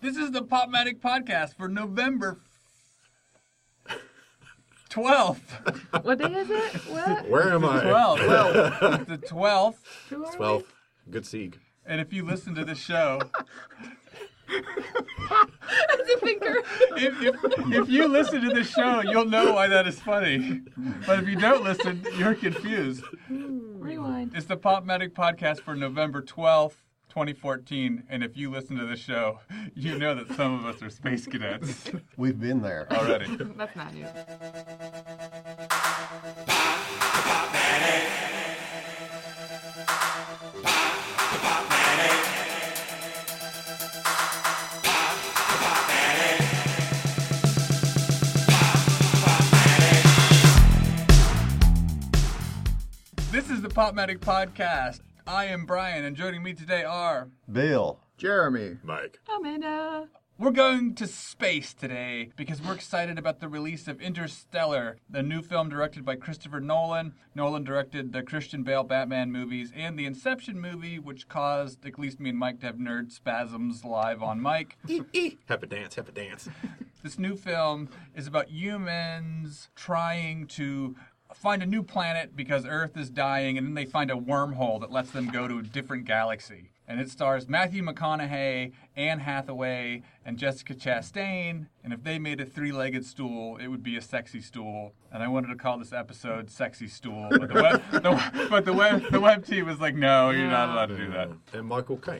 This is the Popmatic Podcast for November 12th. What day is it? What? Where am I? 12th. It's the 12th. Who are 12. Good Sieg. And if you listen to the show, It's a finger. if you listen to the show, you'll know why that is funny. But if you don't listen, you're confused. Rewind. It's the Popmatic Podcast for November 12th, 2014. And if you listen to the show, you know that some of us are space cadets We've been there. already. That's not new. This is the Popmatic Podcast. I am Brian, and joining me today are... Bill. Jeremy. Mike. Amanda. We're going to space today because we're excited about the release of Interstellar, the new film directed by Christopher Nolan. Nolan directed the Christian Bale Batman movies and the Inception movie, which caused at least me and Mike to have nerd spasms live on mic. Have a dance, have a dance. This new film is about humans trying to find a new planet because Earth is dying, and then they find a wormhole that lets them go to a different galaxy. And it stars Matthew McConaughey, Anne Hathaway, and Jessica Chastain. And if they made a three-legged stool, it would be a sexy stool. And I wanted to call this episode Sexy Stool. But the web team was like, no, you're not allowed to do that. And Michael Caine.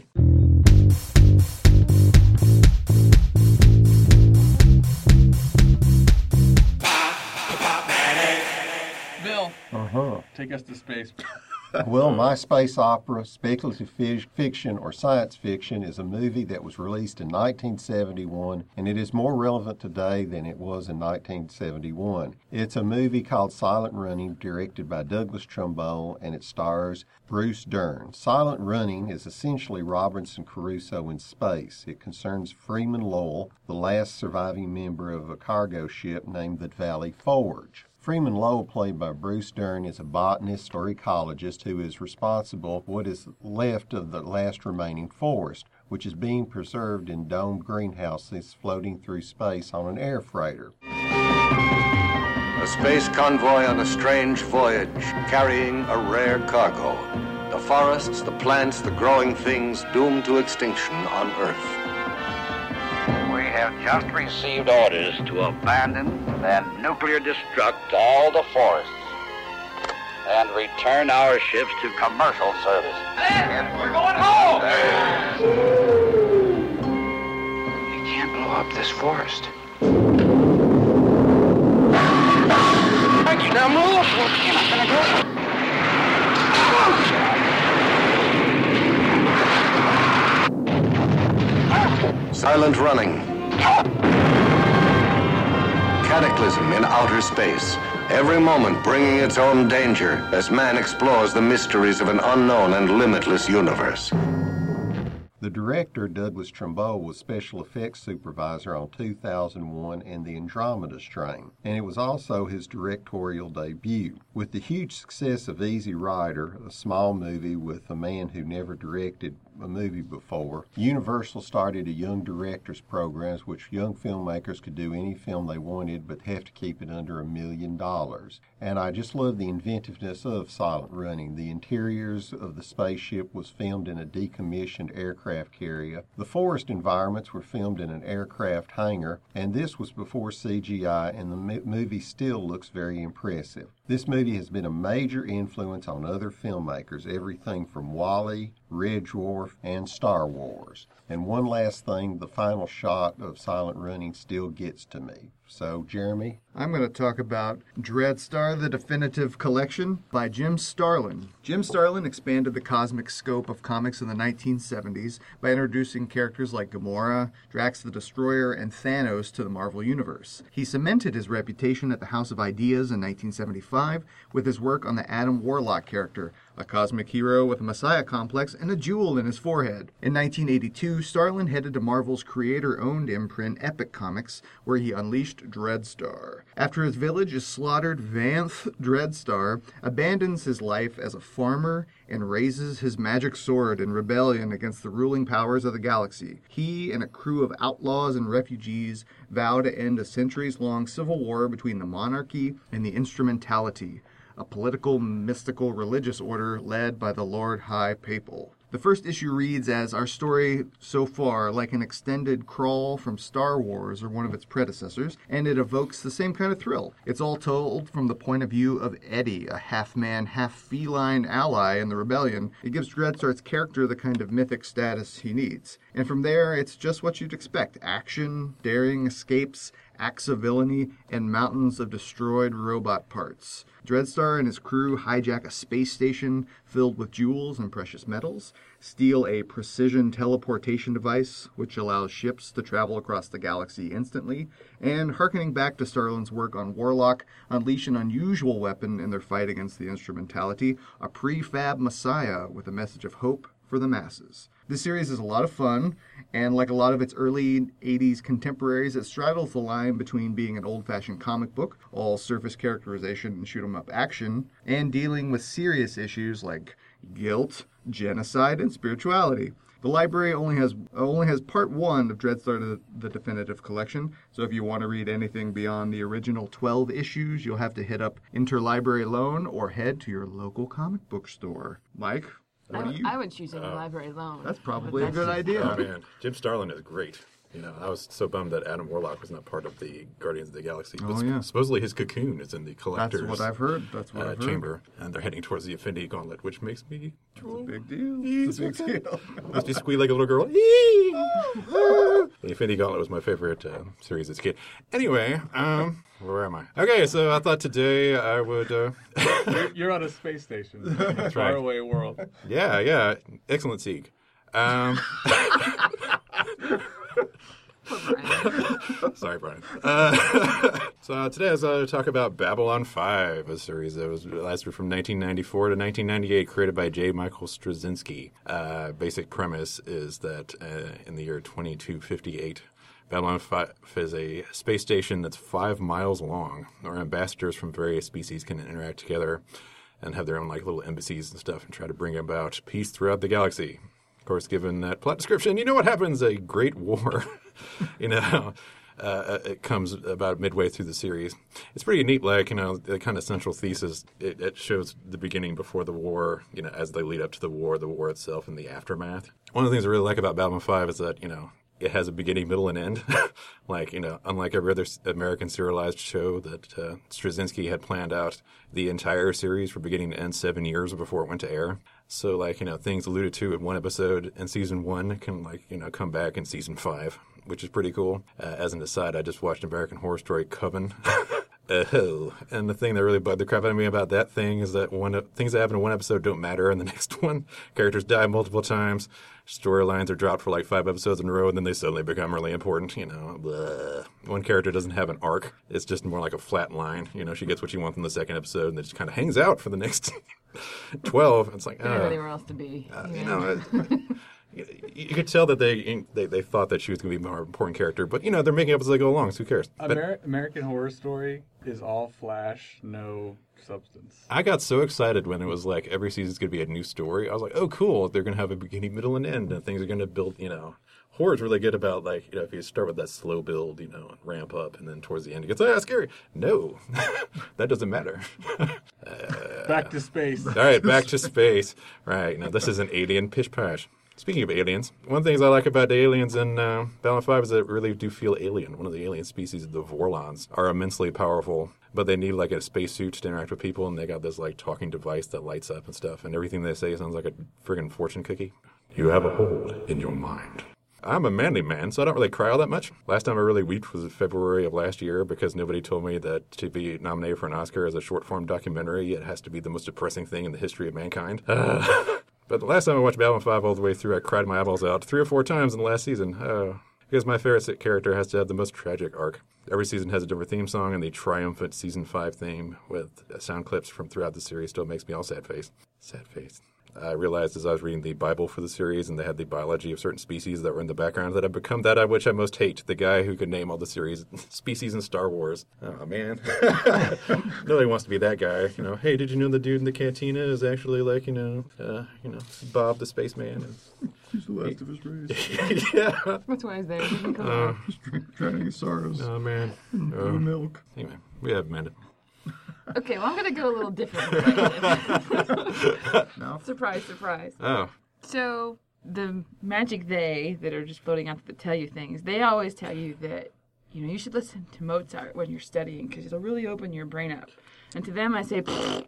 Bill, take us to space. Well, my space opera, speculative fiction, or science fiction is a movie that was released in 1971, and it is more relevant today than it was in 1971. It's a movie called Silent Running, directed by Douglas Trumbull, and it stars Bruce Dern. Silent Running is essentially Robinson Crusoe in space. It concerns Freeman Lowell, the last surviving member of a cargo ship named the Valley Forge. Freeman Lowell, played by Bruce Dern, is a botanist or ecologist who is responsible for what is left of the last remaining forest, which is being preserved in domed greenhouses floating through space on an air freighter. A space convoy on a strange voyage, carrying a rare cargo. The forests, the plants, the growing things doomed to extinction on Earth. We have just received orders to abandon and nuclear destruct all the forests and return our ships to commercial service. We're going home! You can't blow up this forest. Now move! You're not gonna do it. Silent Running. Cataclysm in outer space. Every moment bringing its own danger as man explores the mysteries of an unknown and limitless universe. The director, Douglas Trumbull, was special effects supervisor on 2001 and The Andromeda Strain, and it was also his directorial debut. With the huge success of Easy Rider, a small movie with a man who never directed a movie before, Universal started a young directors program which young filmmakers could do any film they wanted but have to keep it under $1 million. And I just love the inventiveness of Silent Running. The interiors of the spaceship was filmed in a decommissioned aircraft carrier. The forest environments were filmed in an aircraft hangar, and this was before CGI, and the movie still looks very impressive. This movie has been a major influence on other filmmakers, everything from WALL-E, Red Dwarf, and Star Wars. And one last thing, the final shot of Silent Running still gets to me. So, Jeremy? I'm going to talk about Dreadstar, the Definitive Collection by Jim Starlin. Jim Starlin expanded the cosmic scope of comics in the 1970s by introducing characters like Gamora, Drax the Destroyer, and Thanos to the Marvel Universe. He cemented his reputation at the House of Ideas in 1975 with his work on the Adam Warlock character, a cosmic hero with a messiah complex and a jewel in his forehead. In 1982, Starlin headed to Marvel's creator-owned imprint Epic Comics, where he unleashed Dreadstar. After his village is slaughtered, Vanth Dreadstar abandons his life as a farmer and raises his magic sword in rebellion against the ruling powers of the galaxy. He and a crew of outlaws and refugees vow to end a centuries-long civil war between the monarchy and the Instrumentality, a political, mystical, religious order led by the Lord High Papal. The first issue reads as our story so far, like an extended crawl from Star Wars or one of its predecessors, and it evokes the same kind of thrill. It's all told from the point of view of Eddie, a half-man, half-feline ally in the rebellion. It gives Dreadstar's character the kind of mythic status he needs. And from there, it's just what you'd expect. Action, daring escapes, acts of villainy, and mountains of destroyed robot parts. Dreadstar and his crew hijack a space station filled with jewels and precious metals, steal a precision teleportation device which allows ships to travel across the galaxy instantly, and, harkening back to Starlin's work on Warlock, unleash an unusual weapon in their fight against the Instrumentality, a prefab messiah with a message of hope for the masses. This series is a lot of fun, and like a lot of its early 80s contemporaries, it straddles the line between being an old-fashioned comic book, all surface characterization and shoot-'em-up action, and dealing with serious issues like guilt, genocide, and spirituality. The library only has part 1 of Dreadstar, the definitive collection, so if you want to read anything beyond the original 12 issues, you'll have to hit up Interlibrary Loan or head to your local comic book store. Mike? I would choose Interlibrary Loan. That's probably a good idea. Oh, man. Jim Starlin is great. You know, I was so bummed that Adam Warlock was not part of the Guardians of the Galaxy. But supposedly his cocoon is in the Collector's That's what I've heard. chamber. And they're heading towards the Infinity Gauntlet, which makes me... It's a big deal. It's a big deal. Must be squeal like a little girl. The Infinity Gauntlet was my favorite series as a kid. Anyway, where am I? Okay, so I thought today I would... You're on a space station in a right. faraway world. Yeah. Excellent Sieg. Sorry, Brian. So today I was going to talk about Babylon 5, a series that was lasted from 1994 to 1998, created by J. Michael Straczynski. Basic premise is that in the year 2258, Babylon 5 is a space station that's 5 miles long, where ambassadors from various species can interact together and have their own like little embassies and stuff and try to bring about peace throughout the galaxy. Of course, given that plot description, you know what happens? A great war. It comes about midway through the series. It's pretty neat, like, the kind of central thesis. It shows the beginning before the war, as they lead up to the war itself, and the aftermath. One of the things I really like about Babylon 5 is that, it has a beginning, middle, and end. Unlike every other American serialized show that Straczynski had planned out the entire series from beginning to end 7 years before it went to air. So, things alluded to in one episode in season 1 can, come back in season 5, which is pretty cool. As an aside, I just watched American Horror Story Coven. And the thing that really bugged the crap out of me about that thing is that things that happen in one episode don't matter in the next one. Characters die multiple times. Storylines are dropped for 5 episodes in a row, and then they suddenly become really important. Blah. One character doesn't have an arc. It's just more like a flat line. She gets what she wants in the second episode, and it just kind of hangs out for the next 12. It's like, anywhere else to be. You could tell that they thought that she was going to be a more important character, but they're making up as they go along, so who cares? American Horror Story is all flash, no substance. I got so excited when it was like every season's going to be a new story. I was like, oh, cool, they're going to have a beginning, middle, and end, and things are going to build, Horror's really good about, if you start with that slow build, and ramp up, and then towards the end it gets, scary. No, that doesn't matter. Back to space. All right, back to space. Right, now this is an alien pish-pash. Speaking of aliens, one of the things I like about the aliens in Babylon 5 is that it really do feel alien. One of the alien species, the Vorlons, are immensely powerful, but they need a spacesuit to interact with people, and they got this talking device that lights up and stuff, and everything they say sounds like a friggin' fortune cookie. You have a hold in your mind. I'm a manly man, so I don't really cry all that much. Last time I really wept was in February of last year because nobody told me that to be nominated for an Oscar as a short-form documentary, it has to be the most depressing thing in the history of mankind. But the last time I watched Babylon 5 all the way through, I cried my eyeballs out 3 or 4 times in the last season. Because my favorite character has to have the most tragic arc. Every season has a different theme song, and the triumphant season 5 theme with sound clips from throughout the series still makes me all sad face. Sad face. I realized as I was reading the Bible for the series, and they had the biology of certain species that were in the background, that I've become that of which I most hate, the guy who could name all the series species in Star Wars. Oh, man. Nobody wants to be that guy. Hey, did you know the dude in the cantina is actually like, Bob the spaceman? He's the last of his race. Yeah. That's why he's there. He can come on. Drowning his sorrows. Oh, man. Milk. Anyway, we have Amanda. Okay, well, I'm going to go a little different. No. Surprise, surprise. Oh. So, the magic they that are just floating out that tell you things, they always tell you that, you should listen to Mozart when you're studying because it'll really open your brain up. And to them, I say,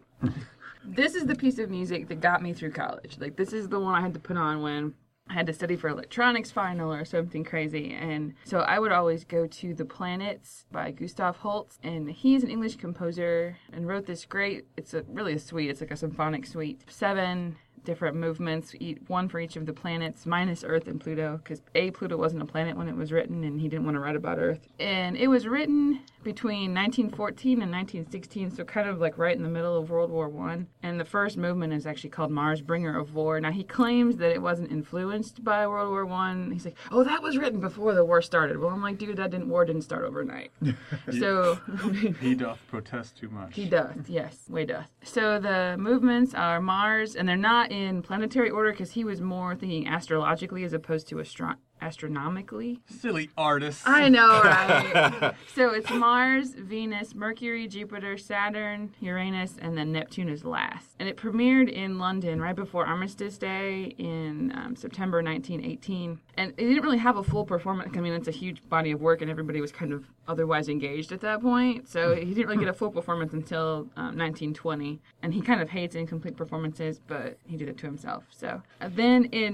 this is the piece of music that got me through college. Like, this is the one I had to put on when I had to study for electronics final or something crazy. And so I would always go to The Planets by Gustav Holst. And he's an English composer and wrote this great, it's really a suite. It's like a symphonic suite. 7 different movements, one for each of the planets, minus Earth and Pluto, because Pluto wasn't a planet when it was written, and he didn't want to write about Earth. And it was written between 1914 and 1916, so kind of like right in the middle of World War I. And the first movement is actually called Mars, Bringer of War. Now, he claims that it wasn't influenced by World War I. He's like, oh, that was written before the war started. Well, I'm like, dude, war didn't start overnight. So He doth protest too much. he doth, yes, way doth. So the movements are Mars, and they're not in planetary order because he was more thinking astrologically as opposed to astronomically. Silly artists. I know, right? So it's Mars, Venus, Mercury, Jupiter, Saturn, Uranus, and then Neptune is last. And it premiered in London right before Armistice Day in September 1918. And it didn't really have a full performance. I mean, it's a huge body of work, and everybody was kind of otherwise engaged at that point. So he didn't really get a full performance until 1920. And he kind of hates incomplete performances, but he did it to himself. So then in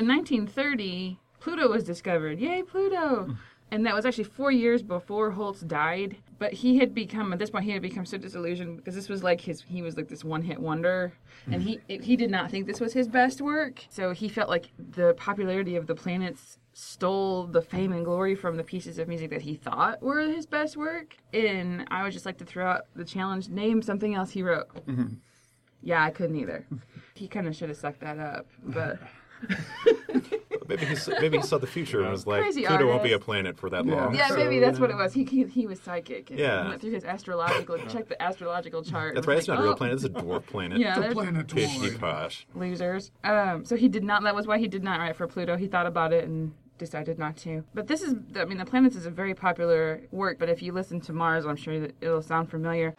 1930... Pluto was discovered. Yay, Pluto! And that was actually 4 years before Holst died. But at this point, he had become so disillusioned because this was like he was like this one-hit wonder. And he did not think this was his best work. So he felt like the popularity of the planets stole the fame and glory from the pieces of music that he thought were his best work. And I would just like to throw out the challenge, name something else he wrote. Mm-hmm. Yeah, I couldn't either. He kind of should have sucked that up, but... Maybe he saw the future and was like, Crazy Pluto won't artist. be a planet for that long. Yeah, maybe that's what it was. He was psychic. And Yeah. He went through his checked the astrological chart. That's and right, was it's not a real planet, it's a dwarf planet. Yeah, The they're planetoid. Posh. losers. So he did not, that was why he did not write for Pluto. He thought about it and decided not to. But this is, The Planets is a very popular work, but if you listen to Mars, I'm sure that it'll sound familiar.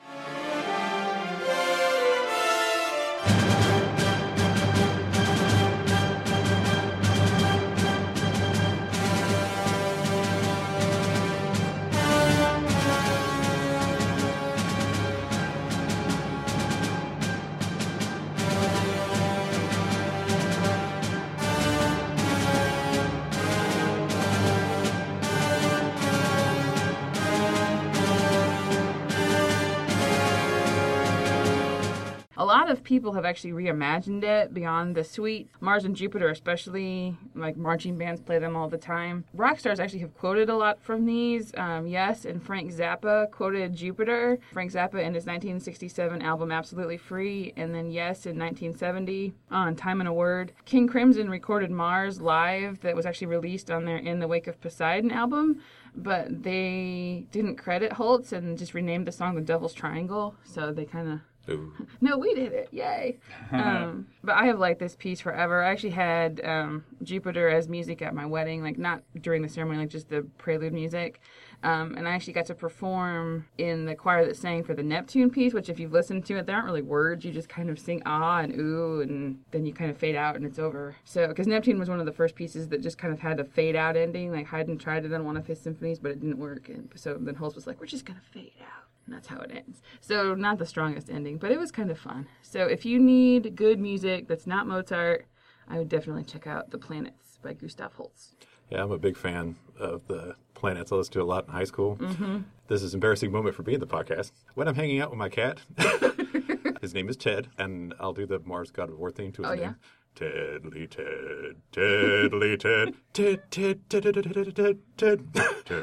A lot of people have actually reimagined it beyond the suite. Mars and Jupiter especially, like marching bands play them all the time. Rock stars actually have quoted a lot from these. Yes, and Frank Zappa quoted Jupiter. Frank Zappa in his 1967 album Absolutely Free, and then Yes in 1970 on Time and a Word. King Crimson recorded Mars live that was actually released on their In the Wake of Poseidon album, but they didn't credit Holst and just renamed the song The Devil's Triangle, so they kind of... Ooh. No, we did it. Yay. But I have liked this piece forever. I actually had Jupiter as music at my wedding, like not during the ceremony, like just the prelude music. And I actually got to perform in the choir that sang for the Neptune piece, which if you've listened to it, there aren't really words. You just kind of sing ah and ooh, and then you kind of fade out and it's over. So, because Neptune was one of the first pieces that just kind of had a fade out ending. Like Haydn tried it on one of his symphonies, but it didn't work. And so then Holst was like, we're just going to fade out. And that's how it ends. So not the strongest ending, but it was kind of fun. So if you need good music that's not Mozart, I would definitely check out The Planets by Gustav Holst. Yeah, I'm a big fan of The Planets. I listened to it a lot in high school. Mm-hmm. This is an embarrassing moment for me in the podcast. When I'm hanging out with my cat, his name is Ted, and I'll do the Mars God of War theme to his name. Yeah? Tedly Ted, Tedly Ted, Ted, Ted, Ted, Ted, Ted, Ted, Ted,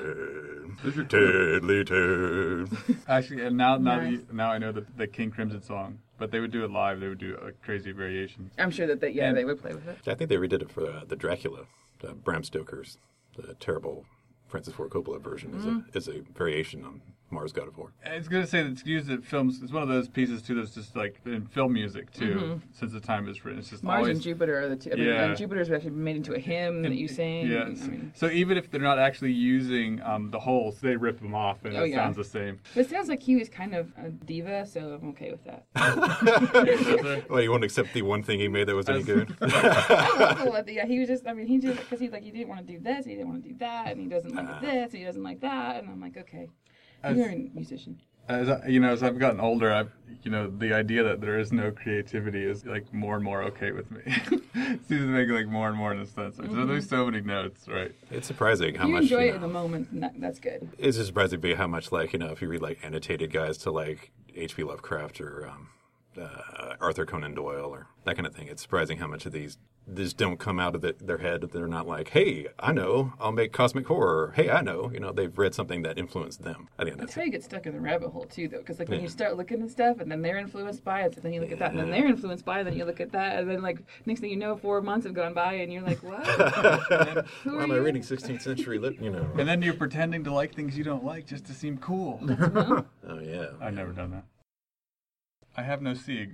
Tedly Ted. Actually, and now I know the King Crimson song, but they would do it live. They would do a crazy variations. I'm sure that they would play with it. I think they redid it for the Dracula, Bram Stoker's, the terrible Francis Ford Coppola version is a variation on Mars God of War. It's going to say that it's used in films. It's one of those pieces too that's just like in film music too, since the time it's written. It's just Mars always, and Jupiter are the two. I mean, and Jupiter's actually been made into a hymn that you sing. Yes. I mean, so even if they're not actually using the holes, they rip them off and it sounds the same. But it sounds like he was kind of a diva, so I'm okay with that. Well, you won't accept the one thing he made that was any good? He was just, I mean, he just, because he didn't want to do this, he didn't want to do that, and he doesn't like this, and he doesn't like that, and I'm like, okay, you're a musician. As I've gotten older, the idea that there is no creativity is like more and more okay with me. It seems to make like more and more in a sense. So there's so many notes, right? It's surprising how you much enjoy it in the moment, and that's good. It's just surprising to me how much if you read like annotated guides to like H.P. Lovecraft or Arthur Conan Doyle or that kind of thing. It's surprising how much of these just don't come out of their head. They're not like, hey, I know, I'll make cosmic horror. Hey, I know. They've read something that influenced them. I think that's how you get stuck in the rabbit hole, too, though. Because, when you start looking at stuff, and then they're influenced by it, so then you look at that, and then they're influenced by it, then you look at that, and then, next thing you know, 4 months have gone by, and you're like, what? Why am I reading 16th century And then you're pretending to like things you don't like just to seem cool. Oh, yeah. I've never done that. I have no Sieg.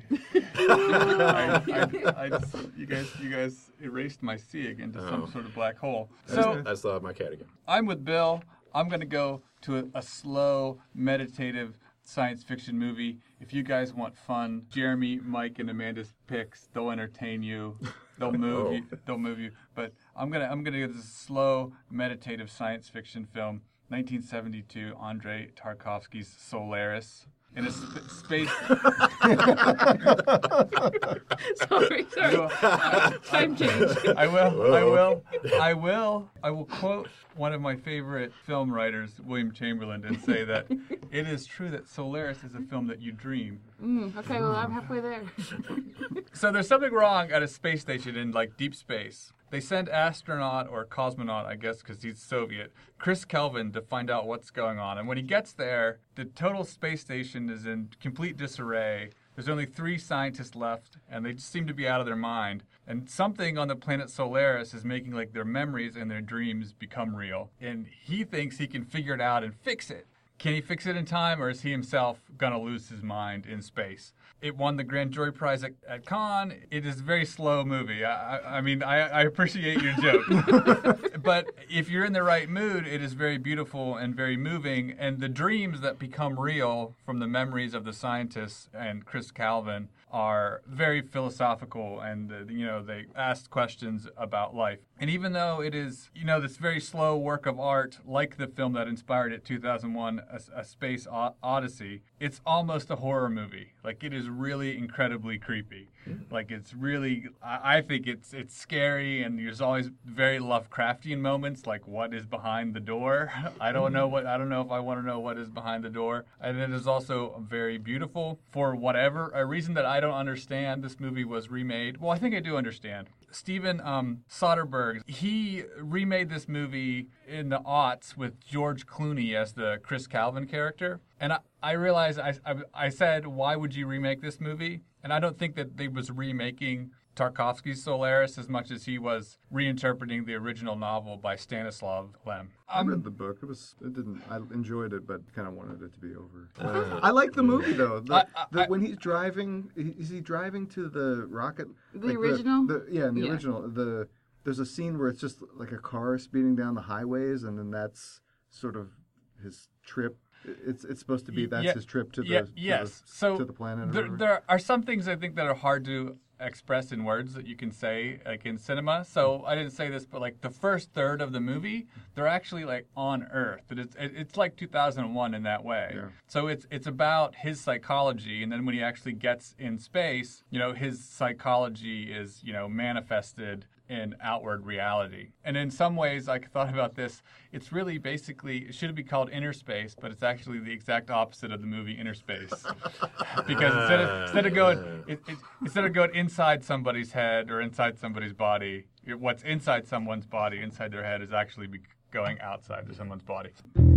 You guys erased my Sieg into some sort of black hole. So I still have my cat again. I'm with Bill. I'm going to go to a slow, meditative science fiction movie. If you guys want fun, Jeremy, Mike, and Amanda's picks, they'll entertain you. They'll move you. They'll move you. But I'm gonna go to this slow, meditative science fiction film, 1972, Andrei Tarkovsky's Solaris. In a space. Sorry. Time change. I will quote one of my favorite film writers, William Chamberlain, and say that it is true that Solaris is a film that you dream. Okay, well, I'm halfway there. So there's something wrong at a space station in deep space. They send astronaut or cosmonaut, I guess, because he's Soviet, Chris Kelvin to find out what's going on. And when he gets there, the total space station is in complete disarray. There's only 3 scientists left, and they just seem to be out of their mind. And something on the planet Solaris is making their memories and their dreams become real. And he thinks he can figure it out and fix it. Can he fix it in time, or is he himself going to lose his mind in space? It won the Grand Jury Prize at Cannes. It is a very slow movie. I appreciate your joke. But if you're in the right mood, it is very beautiful and very moving. And the dreams that become real from the memories of the scientists and Chris Calvin are very philosophical, and they ask questions about life. And even though it is this very slow work of art, like the film that inspired it, 2001, A Space Odyssey, it's almost a horror movie. It is really incredibly creepy. It's really, I think it's scary, and there's always very Lovecraftian moments, like what is behind the door. I don't know if I want to know what is behind the door. And it is also very beautiful. For a reason that I don't understand, this movie was remade. Well, I think I do understand. Steven Soderbergh, he remade this movie in the aughts with George Clooney as the Chris Calvin character. And I realized, I said, why would you remake this movie? And I don't think that they was remaking Tarkovsky's Solaris as much as he was reinterpreting the original novel by Stanislav Lem. I read the book. I enjoyed it, but kind of wanted it to be over. I like the movie though. When he's driving, is he driving to the rocket? The original? In the original. There's a scene where it's just like a car speeding down the highways, and then that's sort of his trip. It's supposed to be his trip to the planet. There are some things I think that are hard to express in words that you can say in cinema. So I didn't say this, but the first third of the movie, they're actually on Earth. It's like 2001 in that way. Yeah. So it's about his psychology, and then when he actually gets in space, his psychology is manifested in outward reality. And in some ways, I thought about this, it's really basically, it should be called Inner Space, but it's actually the exact opposite of the movie Inner Space. Because instead of going inside somebody's head or inside somebody's body, what's inside someone's body, inside their head, is actually going outside of someone's body.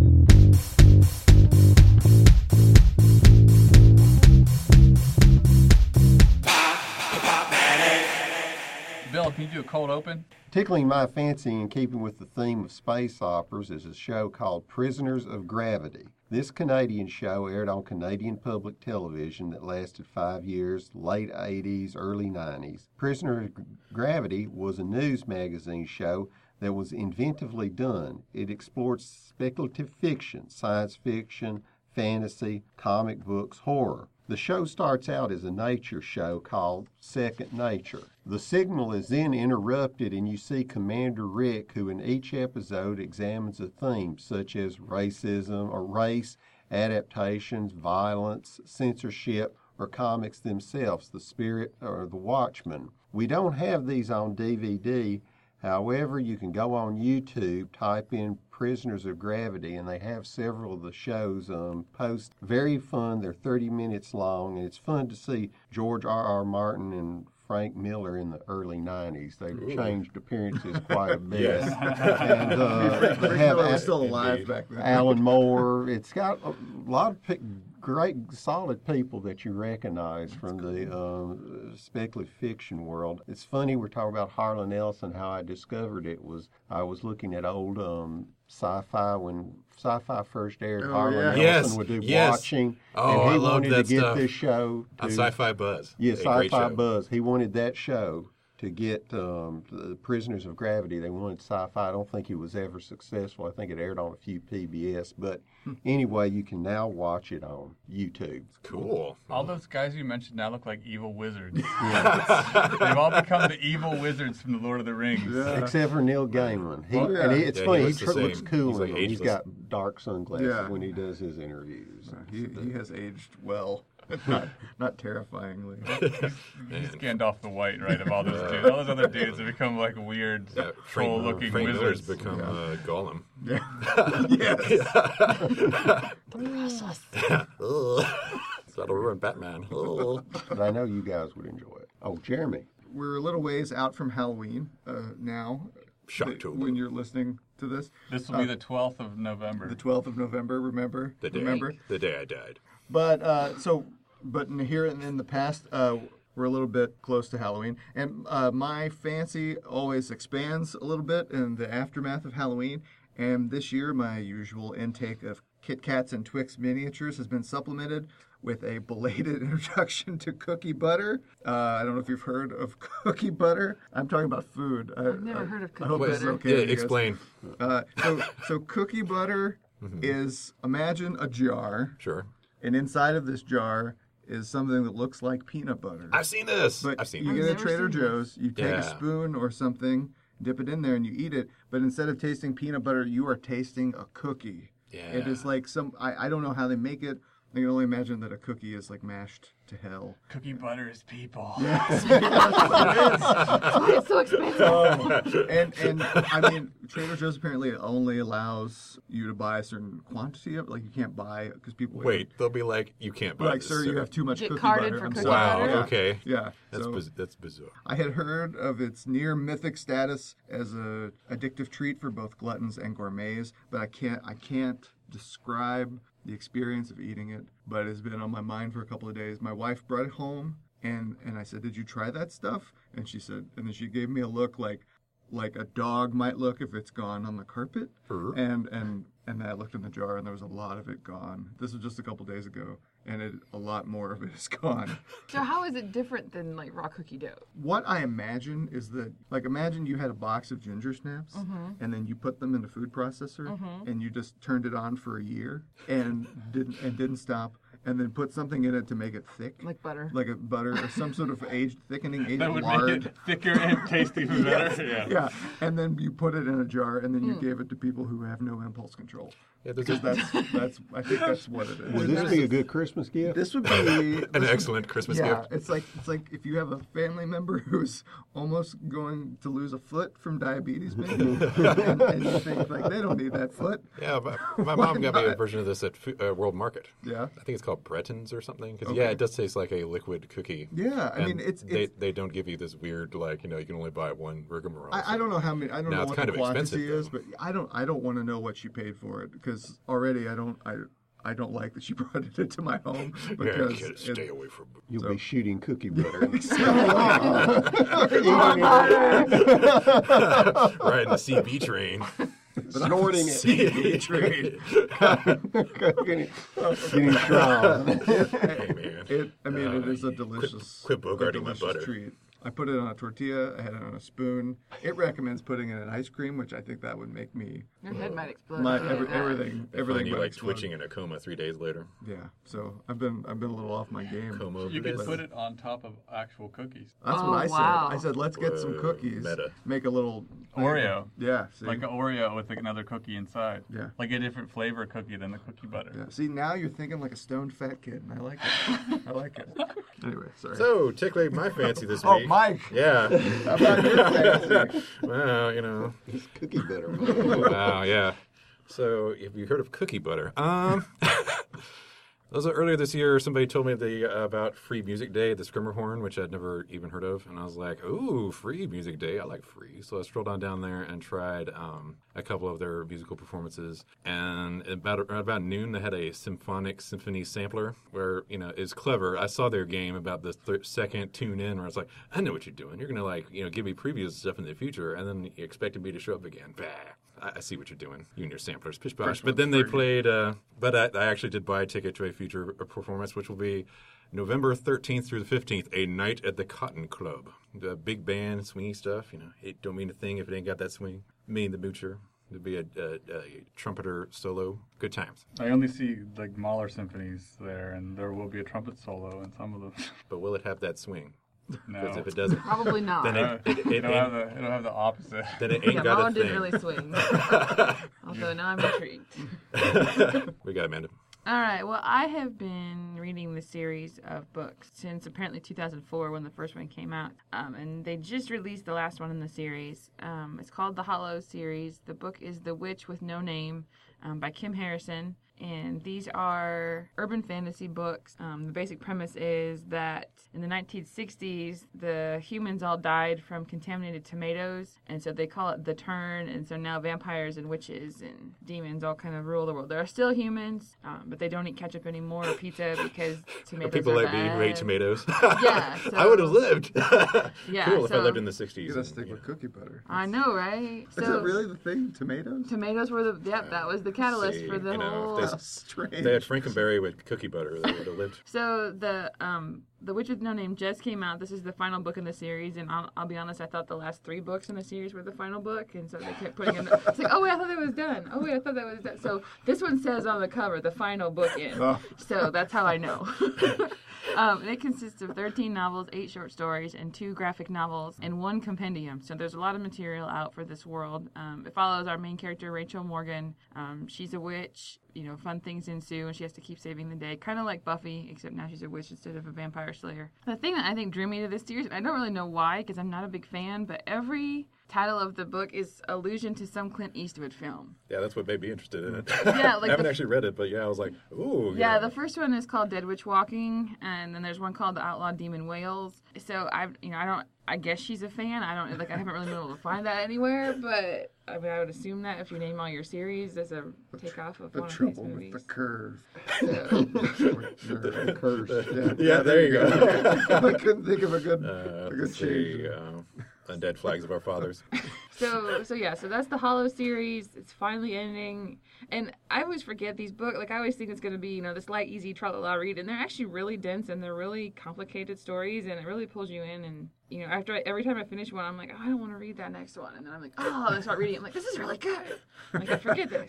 Bill, can you do a cold open? Tickling my fancy in keeping with the theme of space operas is a show called Prisoners of Gravity. This Canadian show aired on Canadian public television that lasted 5 years, late 80s, early 90s. Prisoners of Gravity was a news magazine show that was inventively done. It explored speculative fiction, science fiction, fantasy, comic books, horror. The show starts out as a nature show called Second Nature. The signal is then interrupted and you see Commander Rick, who in each episode examines a theme such as racism or race, adaptations, violence, censorship, or comics themselves, The Spirit or The Watchmen. We don't have these on DVD. However, you can go on YouTube, type in Prisoners of Gravity, and they have several of the shows post. Very fun. They're 30 minutes long, and it's fun to see George R.R. Martin and Frank Miller in the early 90s. They changed appearances quite a bit. Yes. And they have Miller was still alive back then. Alan Moore. It's got a lot of great, solid people that you recognize from the speculative fiction world. It's funny, we're talking about Harlan Ellison. How I discovered it was I was looking at old sci-fi when sci-fi first aired. Harlan Ellison would do Watching, and he wanted to get this show to on Sci-Fi Buzz. Yeah, Sci-Fi Buzz. He wanted that show to get the Prisoners of Gravity. They wanted sci-fi. I don't think he was ever successful. I think it aired on a few PBS. But anyway, you can now watch it on YouTube. Cool. All those guys you mentioned now look like evil wizards. They've all become the evil wizards from the Lord of the Rings. Yeah. Except for Neil Gaiman. It's funny. He looks cool. He's got dark sunglasses when he does his interviews. He has aged well. Not terrifyingly. He's Gandalf the White, right, of all those dudes. All those other dudes have become like weird, troll-looking wizards. Frank Miller's become Gollum. Yeah. That'll ruin Batman. But I know you guys would enjoy it. Oh, Jeremy. We're a little ways out from Halloween now. Shocktober. When you're listening to this. This will be the 12th of November. The 12th of November, remember? The day I died. But here in the past, we're a little bit close to Halloween, and my fancy always expands a little bit in the aftermath of Halloween. And this year, my usual intake of Kit Kats and Twix miniatures has been supplemented with a belated introduction to cookie butter. I don't know if you've heard of cookie butter. I'm talking about food. I've never heard of cookie I hope butter. this is okay. Yeah, explain. So cookie butter is, imagine a jar. Sure. And inside of this jar is something that looks like peanut butter. I've seen this. But I've seen you this. get at Trader Joe's, you take a spoon or something, dip it in there, and you eat it. But instead of tasting peanut butter, you are tasting a cookie. Yeah. It is like I don't know how they make it. I can only imagine that a cookie is like mashed to hell. Cookie butter is people. That's why it's so expensive. And I mean, Trader Joe's apparently only allows you to buy a certain quantity of it. Like you can't buy because people Wait, they'll be like, you can't buy like, this. sir, you have too much Get cookie carded butter. for I'm cookie sorry. Wow, butter? okay. Yeah. That's bizarre. I had heard of its near mythic status as a addictive treat for both gluttons and gourmets, but I can't describe the experience of eating it, but it's been on my mind for a couple of days. My wife brought it home, and I said, "Did you try that stuff?" And she said, and then she gave me a look like a dog might look if it's gone on the carpet. And I looked in the jar, and there was a lot of it gone. This was just a couple of days ago, and a lot more of it is gone. So how is it different than like raw cookie dough? What I imagine is that, like, imagine you had a box of ginger snaps, and then you put them in a food processor, and you just turned it on for a year and didn't stop, and then put something in it to make it thick. Like butter. Like a butter or some sort of thickening agent, That would lard. make it thicker and taste even better. Yes. Yeah. And then you put it in a jar, and then you gave it to people who have no impulse control. Yeah, Because that's I think that's what it is. Would this be a good Christmas gift? This would be an excellent Christmas yeah, gift. it's like if you have a family member who's almost going to lose a foot from diabetes, maybe, and you think like they don't need that foot. Yeah, but my mom got me a version of this at World Market. Yeah. I think it's called Bretton's or something. Because Okay. it does taste like a liquid cookie. Yeah, I mean, And it's they don't give you this weird you can only buy one rigmarole. I don't know how many. I don't Now, know it's what kind the of quantity expensive, is, though. but I don't want to know what she paid for it because already I don't like that she brought it into my home because kid, stay away from it. You'll be shooting cookie butter. Riding the CB train. Snorting it. CB train. Getting strong. Hey, man. It is a delicious, quit bogarting my delicious butter. treat. I put it on a tortilla. I had it on a spoon. It recommends putting it in ice cream, which I think that would make me Your head might explode. everything Find you might like explode. twitching in a coma 3 days later. Yeah, so I've been a little off my game. Coma You could bliss. put it on top of actual cookies. That's Oh, what I wow. said. I said let's get some Whoa, cookies. meta. Make a little Oreo. Yeah, see? Like an Oreo with another cookie inside. Yeah. Like a different flavor cookie than the cookie butter. Yeah. See, now you're thinking like a stoned fat kid, and I like it. I like it. Anyway, sorry. So, tickling my fancy this Oh, week. Mike. Yeah. How about your fancy? Well, It's cookie butter. Wow, yeah. So, have you heard of cookie butter? Earlier this year, somebody told me about Free Music Day at the Scrimmerhorn, which I'd never even heard of. And I was like, ooh, Free Music Day. I like free. So I strolled on down there and tried a couple of their musical performances. And about noon, they had a symphony sampler where, it's clever. I saw their game about the second tune in where I was like, I know what you're doing. You're going to, give me previews of stuff in the future. And then you expected me to show up again. Bah. I see what you're doing. You and your samplers, pish posh. But then they played. But I actually did buy a ticket to a future performance, which will be November 13th through the 15th, a night at the Cotton Club. The big band, swingy stuff. It don't mean a thing if it ain't got that swing. Me and the Moocher. There'd be a trumpeter solo. Good times. I only see like Mahler symphonies there, and there will be a trumpet solo in some of them. But will it have that swing? No. Because if it doesn't, Probably not. then It'll have the opposite. then it ain't yeah, got Mom a didn't thing. really swing. Although now I'm intrigued. We got Amanda. All right. Well, I have been reading the series of books since apparently 2004 when the first one came out. And they just released the last one in the series. It's called the Hollow series. The book is The Witch with No Name by Kim Harrison. And these are urban fantasy books. The basic premise is that in the 1960s, the humans all died from contaminated tomatoes. And so they call it the turn. And so now vampires and witches and demons all kind of rule the world. There are still humans, but they don't eat ketchup anymore or pizza because tomatoes People are like me bad. who ate tomatoes. Yeah. So, I would have lived. Yeah, Cool if I so- lived in the 60s. You gotta stick with cookie butter. I know, right? Is that really the thing? Tomatoes? Tomatoes were that was the catalyst See, for the you know, whole... if That's strange. They had Frankenberry with cookie butter. They would have lived. So the Witch with No Name just came out. This is the final book in the series, and I'll be honest, I thought the last 3 books in the series were the final book, and so they kept putting in. It's like, oh wait, I thought that was done. Oh wait, I thought that was done. So this one says on the cover, the final book in. Oh. So that's how I know. And it consists of 13 novels, 8 short stories, and 2 graphic novels, and 1 compendium. So there's a lot of material out for this world. It follows our main character, Rachel Morgan. She's a witch. Fun things ensue, and she has to keep saving the day. Kind of like Buffy, except now she's a witch instead of a vampire slayer. The thing that I think drew me to this series, and I don't really know why, because I'm not a big fan, but every title of the book is allusion to some Clint Eastwood film. Yeah, that's what made me interested in it. Yeah, like I haven't actually read it, but yeah, I was like, ooh. Yeah, the first one is called Dead Witch Walking, and then there's one called The Outlaw Demon Wales. So I guess she's a fan. I haven't really been able to find that anywhere, but I would assume that if you name all your series as a takeoff of The one of these trouble movies. with the curve. The curse. Yeah, there you go. I couldn't think of a good change. Undead Flags of Our Fathers. So that's the Hollow series. It's finally ending, and I always forget these books. Like I always think it's going to be this light, easy, tra-la-la read, and they're actually really dense and they're really complicated stories, and it really pulls you in. And every time I finish one, I'm like, oh, I don't want to read that next one, and then I'm like, oh, and I start reading it. I'm like, this is really good. Like I forget this.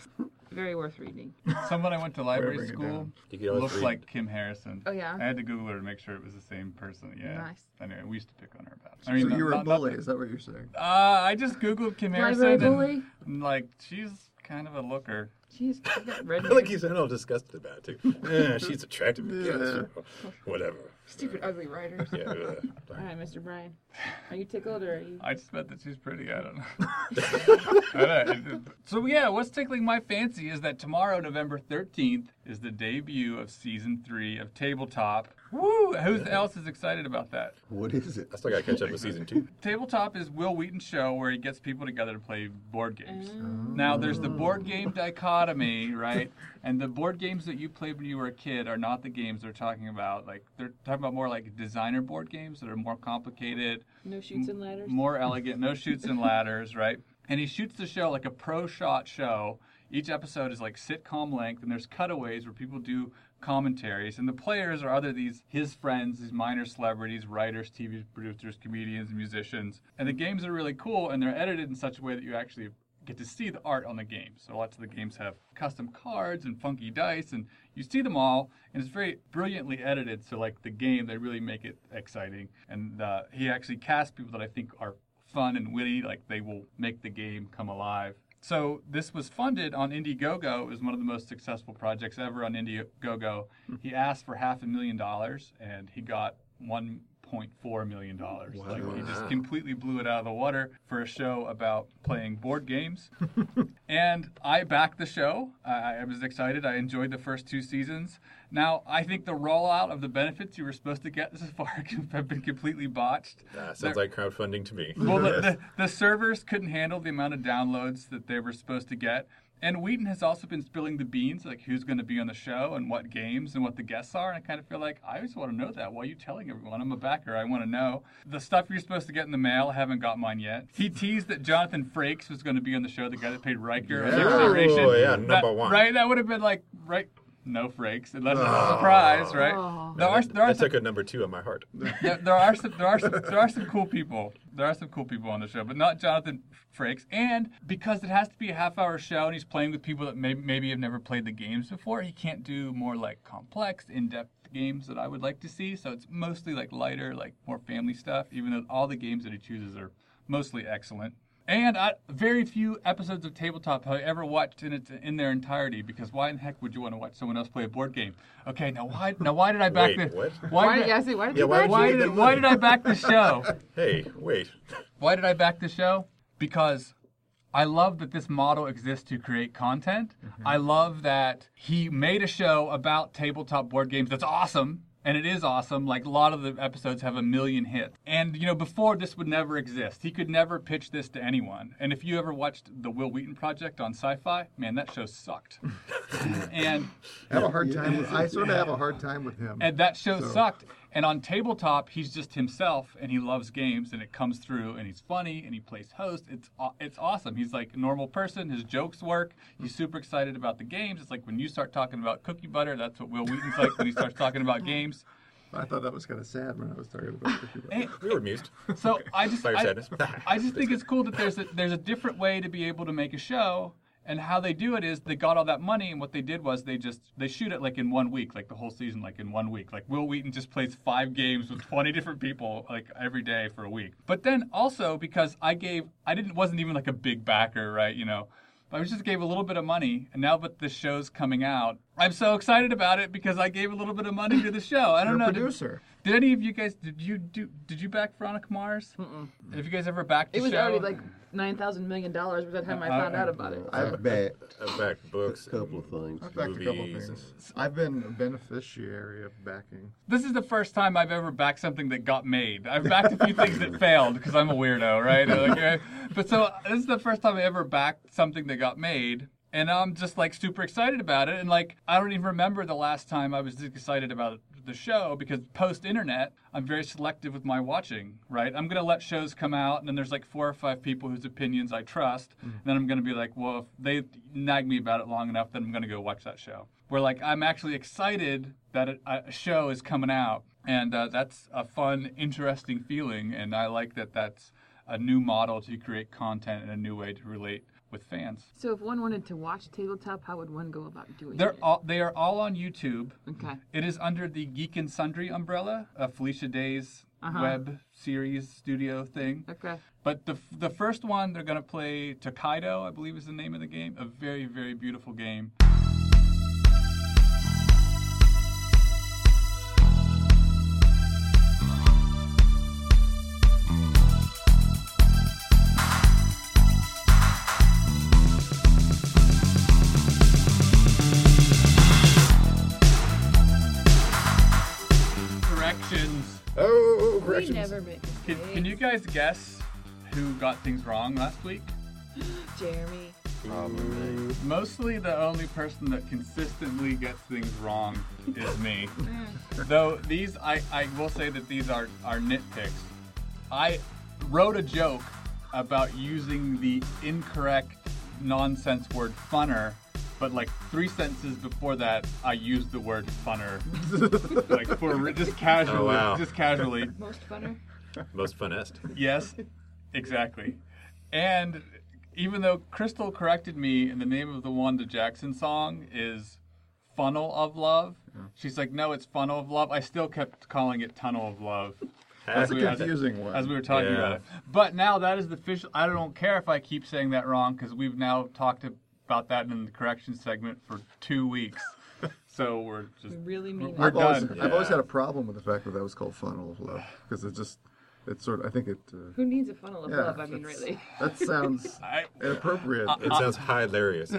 Very worth reading. Someone I went to library bring it school down. You could always looked read- like Kim Harrison. Oh, yeah? I had to Google her to make sure it was the same person. Yeah. Nice. Anyway, we used to pick on her about it. So you were a bully, is that what you're saying? I just Googled Kim Harrison. Library bully? And, like, she's kind of a looker. Jeez, I got red I think hair. he's all disgusted about it, too. Yeah, she's attractive. Yeah. Whatever. Stupid, ugly writers. Yeah. All right, Mr. Brian. Are you tickled or are you... I just bet that she's pretty. I don't know. I don't know. So yeah, what's tickling my fancy is that tomorrow, November 13th, is the debut of season 3 of Tabletop. Woo! Who else is excited about that? What is it? I still got to catch up with season 2. Tabletop is Will Wheaton's show where he gets people together to play board games. Now, there's the board game dichotomy, right? And the board games that you played when you were a kid are not the games they're talking about. Like, they're talking about more like designer board games that are more complicated, No shoots and ladders? more elegant, no shoots and ladders, right? And he shoots the show like a pro shot show. Each episode is like sitcom length, and there's cutaways where people do commentaries, and the players are other his friends, these minor celebrities, writers, TV producers, comedians, musicians. And the games are really cool, and they're edited in such a way that you actually get to see the art on the game. So lots of the games have custom cards and funky dice, and you see them all, and it's very brilliantly edited. So like the game, they really make it exciting. And he actually casts people that I think are fun and witty, like they will make the game come alive. So this was funded on Indiegogo. It was one of the most successful projects ever on Indiegogo. He asked for $500,000, and he got $1.4 million. Like, he just completely blew it out of the water for a show about playing board games. And I backed the show. I was excited. I enjoyed the first 2 seasons. Now, I think the rollout of the benefits you were supposed to get this far have been completely botched. Sounds like crowdfunding to me. Well, the servers couldn't handle the amount of downloads that they were supposed to get. And Wheaton has also been spilling the beans, like who's going to be on the show and what games and what the guests are. And I kind of feel like I just want to know that. Why are you telling everyone? I'm a backer. I want to know. The stuff you're supposed to get in the mail, I haven't got mine yet. He teased that Jonathan Frakes was going to be on the show, the guy that played Riker on Next Generation. Oh, yeah, number one. Right? That would have been like, right? No Frakes, unless it's a surprise, right? Oh. That took a number 2 on my heart. There are some cool people. There are some cool people on the show, but not Jonathan Frakes. And because it has to be a half-hour show, and he's playing with people that maybe have never played the games before, he can't do more like complex, in-depth games that I would like to see. So it's mostly like lighter, like more family stuff. Even though all the games that he chooses are mostly excellent. And very few episodes of Tabletop have I ever watched in their entirety, because why in the heck would you want to watch someone else play a board game? Okay, now why did I back Wait, what? Why did you back Why did I back the show? Hey, wait. Why did I back the show? Because I love that this model exists to create content. I love that he made a show about tabletop board games that's awesome. And it is awesome. Like, a lot of the episodes have 1 million hits. And, before this would never exist. He could never pitch this to anyone. And if you ever watched the Will Wheaton Project on Sci-Fi, man, that show sucked. And I have a hard time. I sort of have a hard time with him. And that show sucked. And on Tabletop, he's just himself, and he loves games, and it comes through, and he's funny, and he plays host. It's awesome. He's like a normal person. His jokes work. He's super excited about the games. It's like when you start talking about cookie butter, that's what Will Wheaton's like when he starts talking about games. I thought that was kind of sad when I was talking about it. We were amused. So I just By your sadness. I just think it's cool that there's a different way to be able to make a show. And how they do it is they got all that money, and what they did was they shoot it like in 1 week, like the whole season, like in 1 week. Like Will Wheaton just plays 5 games with 20 different people, like every day for a week. But then also because wasn't even like a big backer, right? But I just gave a little bit of money, and now that the show's coming out, I'm so excited about it because I gave a little bit of money to the show. I don't know. Producer. Did any of you guys? Did you back Veronica Mars? Mm-mm. Have you guys ever backed the show? It was already like $9,000 million by the time I found out about it. I've backed I've backed books. a couple of things. I've backed a couple of movies. things. I've been a beneficiary of backing. This is the first time I've ever backed something that got made. I've backed a few things that failed because I'm a weirdo, right? But so this is the first time I ever backed something that got made. And I'm just like super excited about it. And like, I don't even remember the last time I was this excited about the show because post-internet, I'm very selective with my watching, right? I'm going to let shows come out and then there's like 4 or 5 people whose opinions I trust. And then I'm going to be like, well, if they nag me about it long enough, then I'm going to go watch that show. Where like, I'm actually excited that a show is coming out. And that's a fun, interesting feeling. And I like that that's a new model to create content and a new way to relate with fans. So if one wanted to watch tabletop, how would one go about doing They it? are all on YouTube. Okay. It is under the Geek and Sundry umbrella, a Felicia Day's web series studio thing. Okay. But the first one, they're going to play Tokaido, I believe is the name of the game. A very, very beautiful game. Corrections. Oh, We corrections. never make mistakes. Can you guys guess who got things wrong last week? Jeremy. Mostly the only person that consistently gets things wrong is me. Though these, I will say that these are nitpicks. I wrote a joke about using the incorrect nonsense word funner, but like 3 sentences before that, I used the word funner. Like for just casually, Oh, wow. just casually. Most funner. Most funest. Yes, exactly. And even though Crystal corrected me, and the name of the Wanda Jackson song is Funnel of Love, she's like, no, it's Funnel of Love. I still kept calling it Tunnel of Love. That's a we- as- confusing one. As we were talking Yeah. about it. But now that is the official. I don't care if I keep saying that wrong, because we've now talked about that in the correction segment for 2 weeks. So we're just. We really mean We're it. done. I've always had a problem with the fact that was called Funnel of Love because it's sort of, I think it. Who needs a funnel of Yeah, love? I mean, that's- really. That sounds I, inappropriate. It sounds hilarious.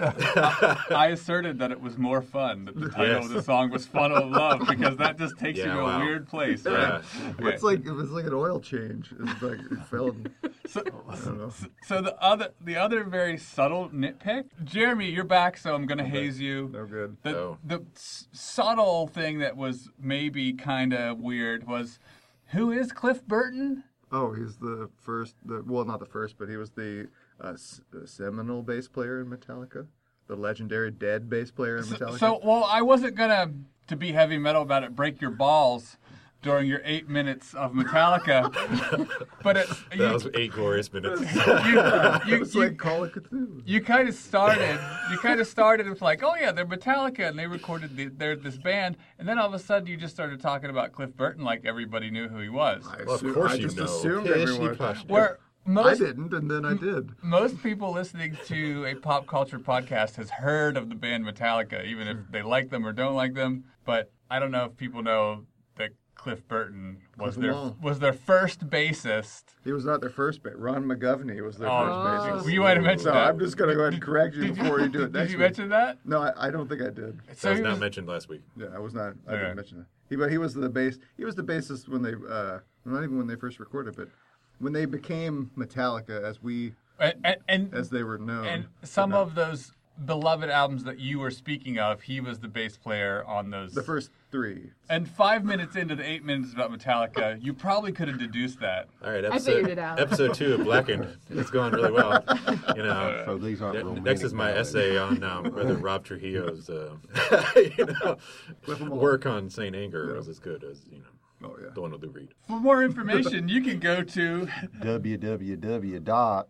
I asserted that it was more fun, that the title Yes. of the song was Funnel of Love, because that just takes you Yeah, to wow. a weird place, Yeah. right? Okay. It's like it was like an oil change. It's like it fell. So, I don't know. so the other very subtle nitpick, Jeremy, you're back, so I'm gonna haze you. No good. The subtle thing that was maybe kind of weird was, who is Cliff Burton? Oh, he's the first. Well, not the first, but he was the seminal bass player in Metallica, the legendary dead bass player in Metallica. So, well, I wasn't gonna, to be heavy metal about it, break your balls during your 8 minutes of Metallica, but That was 8 glorious minutes. it's like Call of Cthulhu. You kind of started with like, oh yeah, they're Metallica, and they recorded they're this band, and then all of a sudden you just started talking about Cliff Burton like everybody knew who he was. Well, of course I you just know. assumed Pish, everyone. you push. Where I most didn't, and then I did. most people listening to a pop culture podcast has heard of the band Metallica, even if they like them or don't like them. But I don't know if people know that Cliff Burton was Cliff Wall. their first bassist. He was not their first bass. Ron McGovney was their first bassist. You might have mentioned So that. I'm just going to go ahead and correct you before you do it Did next you week. mention that? No, I don't think I did. That So was he not was, mentioned last week. Yeah, I was not. I Okay. didn't mention that. But he was the bass. He was the bassist when they, not even when they first recorded, but when they became Metallica, as they were known. and some of those beloved albums that you were speaking of, he was the bass player on those. the first 3. And 5 minutes into the 8 minutes about Metallica, you probably could have deduced that. All right, figured it out. episode 2 of Blackened. It's going really well. You know, So these aren't romantic next is my ballads. essay on whether Rob Trujillo's work on Saint Anger was as good as Oh, yeah. the one with Lou Reed. For more information, you can go to www.org.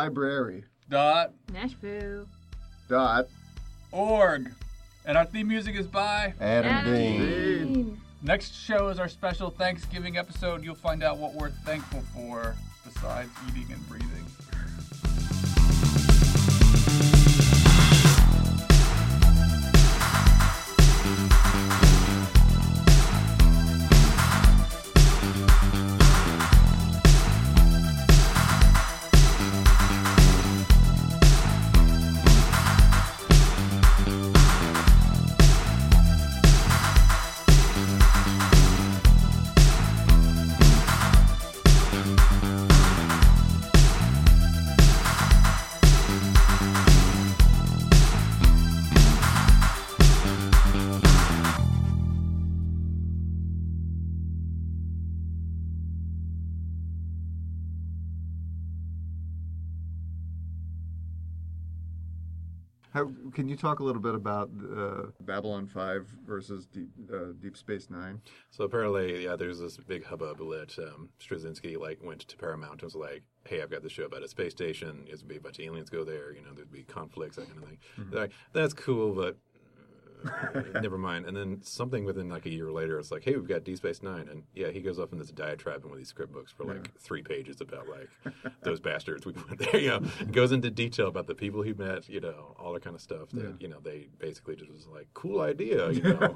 .org. And our theme music is by Adam Dean. Next show is our special Thanksgiving episode. You'll find out what we're thankful for besides eating and breathing. How can you talk a little bit about Babylon 5 versus Deep Space Nine? So apparently, yeah, there's this big hubbub that Straczynski went to Paramount and was like, "Hey, I've got this show about a space station. There's gonna be a bunch of aliens go there. There'd be conflicts, that kind of thing." They're like, "That's cool, but never mind." And then something within a year later, it's like, "Hey, we've got Deep Space Nine," and yeah, he goes off in this diatribe in one of these script books for 3 pages about those bastards we went there. Goes into detail about the people he met, all that kind of stuff. That they basically just was like, "Cool idea,"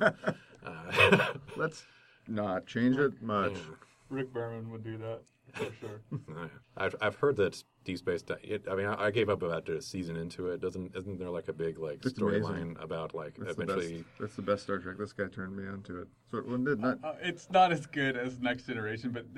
Let's not change it much. Rick Berman would do that for sure. I've heard that Deep Space Nine. I gave up about a season into it. Isn't there a big storyline about eventually? That's the best Star Trek. This guy turned me on to it. So it did not. It's not as good as Next Generation, but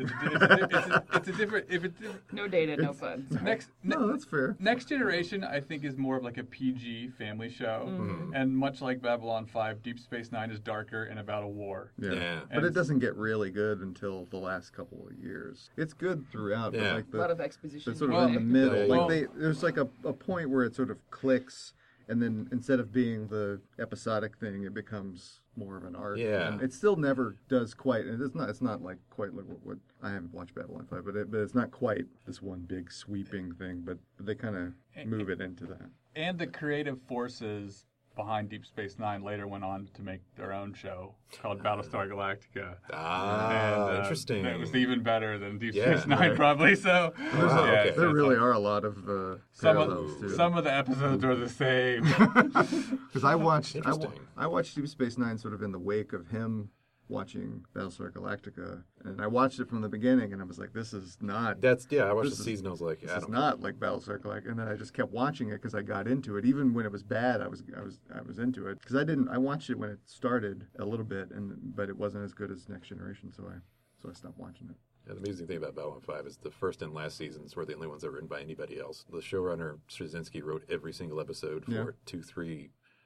it's a different. No data, no fun. No, that's fair. Next Generation, I think, is more of a PG family show, and much like Babylon 5, Deep Space Nine is darker and about a war. Yeah. But it doesn't get really good until the last couple of years. It's good throughout, but a lot of exposition. It's sort of in the middle. There's a point where it sort of clicks, and then instead of being the episodic thing, it becomes more of an arc. Yeah. And it still never does quite. And it's not quite like what I haven't watched Babylon 5, but it's not quite this one big sweeping thing. But they kind of move it into that. And the creative forces behind Deep Space Nine later went on to make their own show called Battlestar Galactica. Interesting. It was even better than Deep Space Nine, probably. So there really are a lot of parallels too. Some of the episodes are the same. Because I watched Deep Space Nine sort of in the wake of him watching Battlestar Galactica, and I watched it from the beginning, and I was like, "This is not." I watched the season. I was like, "This is not like Battlestar Galactica," and then I just kept watching it because I got into it. Even when it was bad, I was into it because I watched it when it started a little bit, but it wasn't as good as Next Generation, so I stopped watching it. Yeah, the amazing thing about Babylon 5 is the first and last seasons were the only ones that were written by anybody else. The showrunner Straczynski wrote every single episode for 2, 3,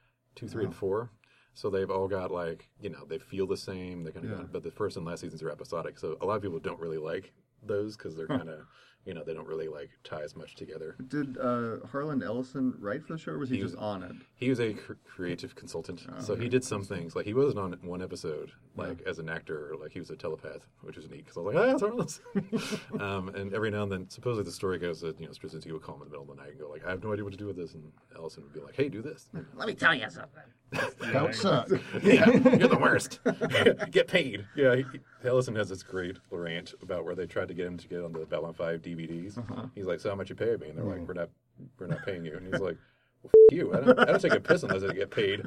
and 4. So they've all got they feel the same. They kind of, but the first and last seasons are episodic. So a lot of people don't really like those because they're kind of, they don't really tie as much together. Did Harlan Ellison write for the show, or was he just on it? He was a creative consultant, so he did some things. He wasn't on one episode, as an actor, he was a telepath, which is neat. Because I was like, that's Harlan. And every now and then, supposedly the story goes that Straczynski would call him in the middle of the night and go I have no idea what to do with this, and Ellison would be like, "Hey, do this." Let me tell you something. Don't suck. Yeah, you're the worst. Get paid. Yeah, Ellison has this great rant about where they tried to get him to get on the Babylon 5 DVDs. He's like, "So how much you pay me?" And they're like, "We're not paying you." And he's like, "Well, you. I don't take a piss unless I get paid."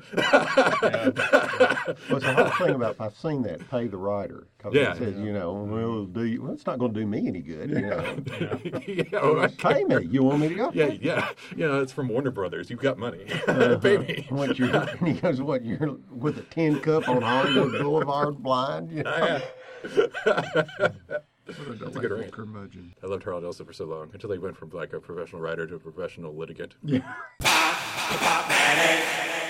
What's the whole thing about? I've seen that. Pay the writer, because it says, well, it's not going to do me any good. Pay me. You want me to go? Yeah. It's from Warner Brothers. You've got money. Pay me. He goes, "What? You're with a tin cup on Hollywood Boulevard, blind?" That's a good rant. Curmudgeon. I loved Harlan Ellison for so long until they went from a professional writer to a professional litigant. Yeah.